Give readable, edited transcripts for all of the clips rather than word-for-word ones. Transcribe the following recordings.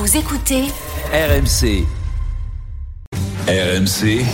Vous écoutez RMC. RMC.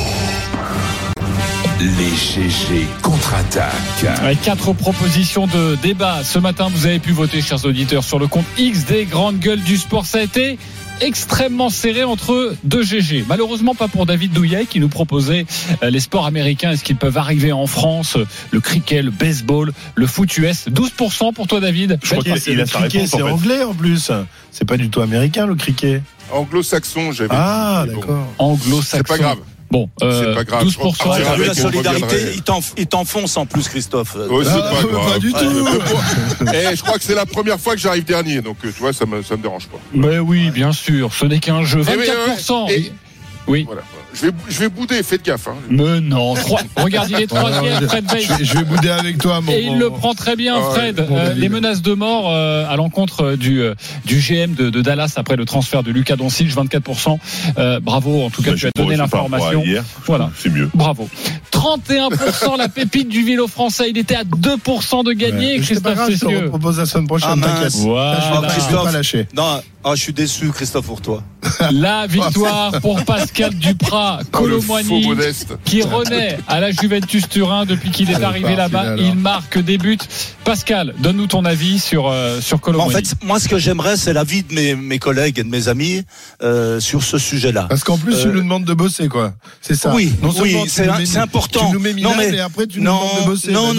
Les GG contre-attaquent. Avec 4 propositions de débat. Ce matin, vous avez pu voter, chers auditeurs, sur le compte X des grandes gueules du sport. Ça a été extrêmement serré entre deux GG. Malheureusement pas pour David Douillet qui nous proposait les sports américains. Est-ce qu'ils peuvent arriver en France? Le cricket, le baseball, le foot US. 12% pour toi, David. Je crois qu'il a sa réponse. C'est anglais en plus. C'est pas du tout américain le cricket. Anglo-saxon, j'avais. Ah d'accord. Anglo-saxon. C'est pas grave. Bon, c'est pas grave. 12%. T'as vu la on solidarité, reviendrait. il t'enfonce en plus, Christophe. Oh, c'est pas grave. Pas du tout. Je crois que c'est la première fois que j'arrive dernier, donc tu vois, ça me dérange pas. Mais oui, bien sûr, ce n'est qu'un jeu. 24%. Oui. Voilà. Je vais bouder, faites gaffe. Mais non, regarde, il est troisième, Fred Weiss. Je vais bouder avec toi, mon. Et il le prend très bien, Fred. Les menaces de mort à l'encontre du GM de Dallas après le transfert de Luka Doncic, 24%. Bravo, en tout cas, tu as donné l'information. Voilà, c'est mieux. Bravo. 31% la pépite du vélo français. Il était à 2% de gagner, Christophe Cessieux. Je te propose la semaine prochaine. T'inquiète. Voilà. Je vais pas lâcher. Non, je suis déçu, Christophe, pour toi. La victoire pour Pascal Duprat, Colomboigny, qui renaît à la Juventus Turin depuis qu'il est arrivé là-bas. Il marque des buts. Pascal, donne-nous ton avis sur Colomboigny. En fait, moi, ce que j'aimerais, c'est l'avis de mes collègues et de mes amis sur ce sujet-là. Parce qu'en plus, tu nous demandes de bosser, quoi. C'est ça. Oui, c'est important. Tu nous mets minable et après, tu nous demandes de bosser. Non.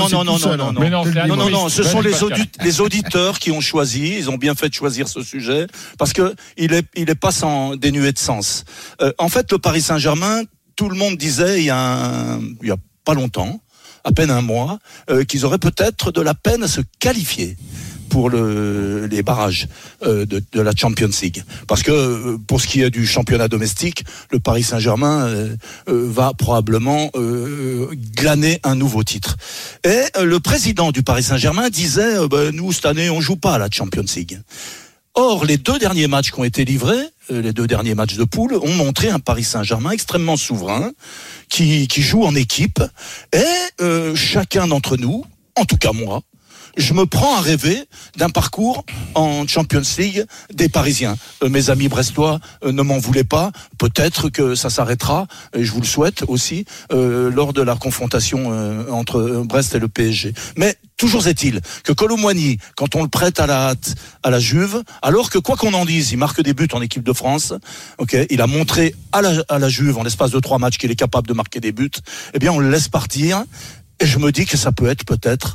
Ce sont les auditeurs qui ont choisi. Ils ont bien fait de choisir ce sujet parce que il est pas sans dénué de sens. En fait, le Paris Saint-Germain, tout le monde disait il y a pas longtemps, à peine un mois, qu'ils auraient peut-être de la peine à se qualifier pour les barrages de la Champions League. Parce que pour ce qui est du championnat domestique, le Paris Saint-Germain va probablement glaner un nouveau titre. Et le président du Paris Saint-Germain disait nous, cette année, on joue pas à la Champions League. Or, les 2 derniers matchs qui ont été livrés, les 2 derniers matchs de poule, ont montré un Paris Saint-Germain extrêmement souverain, qui joue en équipe. Et chacun d'entre nous, en tout cas moi, je me prends à rêver d'un parcours en Champions League des Parisiens. Mes amis brestois ne m'en voulaient pas. Peut-être que ça s'arrêtera, et je vous le souhaite aussi, lors de la confrontation entre Brest et le PSG. Mais toujours est-il que Colomboigny, quand on le prête à la hâte à la Juve, alors que quoi qu'on en dise, il marque des buts en équipe de France, il a montré à la Juve en l'espace de 3 matchs qu'il est capable de marquer des buts, eh bien on le laisse partir. Et je me dis que ça peut être peut-être,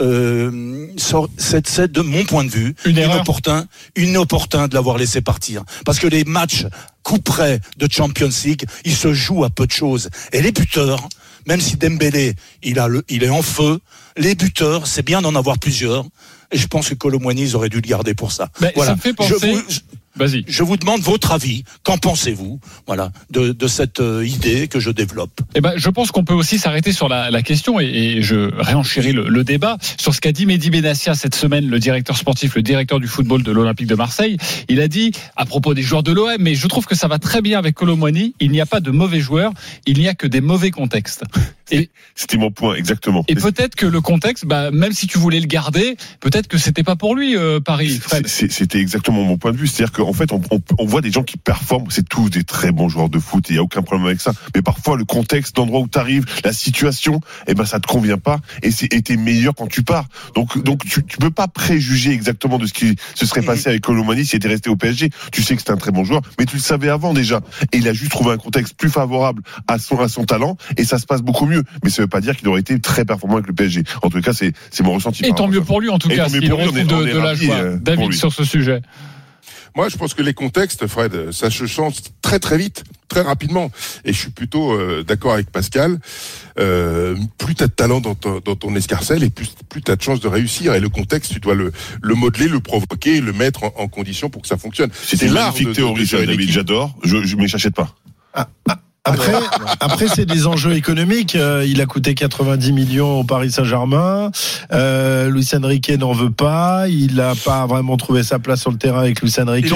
c'est de mon point de vue, inopportun de l'avoir laissé partir. Parce que les matchs coup près de Champions League, ils se jouent à peu de choses. Et les buteurs, même si Dembélé, il est en feu, les buteurs, c'est bien d'en avoir plusieurs. Et je pense que Colomboigny, ils auraient dû le garder pour ça. Voilà. Ça me fait penser... Vas-y. Je vous demande votre avis. Qu'en pensez-vous, de cette idée que je développe? Je pense qu'on peut aussi s'arrêter sur la question et je réenchéris le débat sur ce qu'a dit Mehdi Benassia cette semaine, le directeur sportif, le directeur du football de l'Olympique de Marseille. Il a dit à propos des joueurs de l'OM, mais je trouve que ça va très bien avec Colomboigny. Il n'y a pas de mauvais joueurs, il n'y a que des mauvais contextes. Et c'était mon point, exactement. Et peut-être que le contexte, même si tu voulais le garder, peut-être que c'était pas pour lui, Paris. Fred. C'était exactement mon point de vue. C'est-à-dire qu'en fait, on voit des gens qui performent. C'est tous des très bons joueurs de foot. Il n'y a aucun problème avec ça. Mais parfois, le contexte, l'endroit où tu arrives, la situation, ça te convient pas. Et t'es meilleur quand tu pars. Donc tu peux pas préjuger exactement de ce qui se serait passé avec Colomboigny s'il était resté au PSG. Tu sais que c'est un très bon joueur, mais tu le savais avant déjà. Et il a juste trouvé un contexte plus favorable à son talent. Et ça se passe beaucoup mieux. Mais ça veut pas dire qu'il aurait été très performant avec le PSG. En tout cas, c'est mon ressenti. Et tant mieux pour lui, en tout cas, s'il retrouve de la joie. David, sur ce sujet. Moi, je pense que les contextes, Fred, ça se change très très vite, très rapidement. Et je suis plutôt d'accord avec Pascal. Plus t'as de talent dans ton escarcelle, et plus t'as de chances de réussir. Et le contexte, tu dois le modeler, le provoquer, le mettre en condition pour que ça fonctionne. C'est une magnifique théorie, David. J'adore. Mais j'achète pas. Après, c'est des enjeux économiques. Il a coûté 90 millions au Paris Saint-Germain. Luis Enrique n'en veut pas. Il n'a pas vraiment trouvé sa place sur le terrain avec Luis Enrique.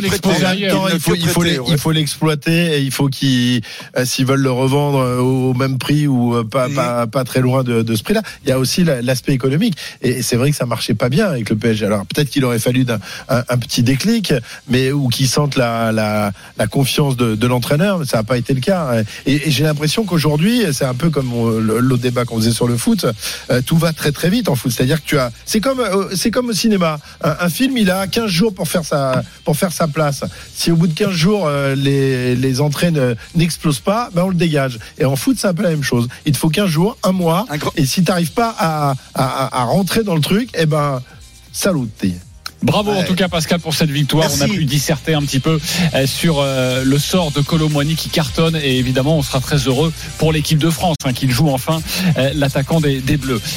Il faut l'exploiter et il faut qu'ils, s'ils veulent le revendre au même prix ou pas très loin de ce prix-là. Il y a aussi l'aspect économique. Et c'est vrai que ça marchait pas bien avec le PSG. Alors peut-être qu'il aurait fallu un petit déclic, mais ou qu'ils sentent la confiance de l'entraîneur. Mais ça n'a pas été le cas. Et j'ai l'impression qu'aujourd'hui, c'est un peu comme l'autre débat qu'on faisait sur le foot, tout va très très vite en foot. C'est-à-dire que c'est comme au cinéma. Un film, il a 15 jours pour faire sa place. Si au bout de 15 jours, les entrées n'explosent pas, ben on le dégage. Et en foot, c'est un peu la même chose. Il te faut 15 jours, un mois, et si t'arrives pas à rentrer dans le truc, eh ben, saluti. Bravo en tout cas Pascal pour cette victoire. Merci. On a pu disserter un petit peu sur le sort de Kolo Muani qui cartonne et évidemment on sera très heureux pour l'équipe de France qu'il joue enfin l'attaquant des Bleus.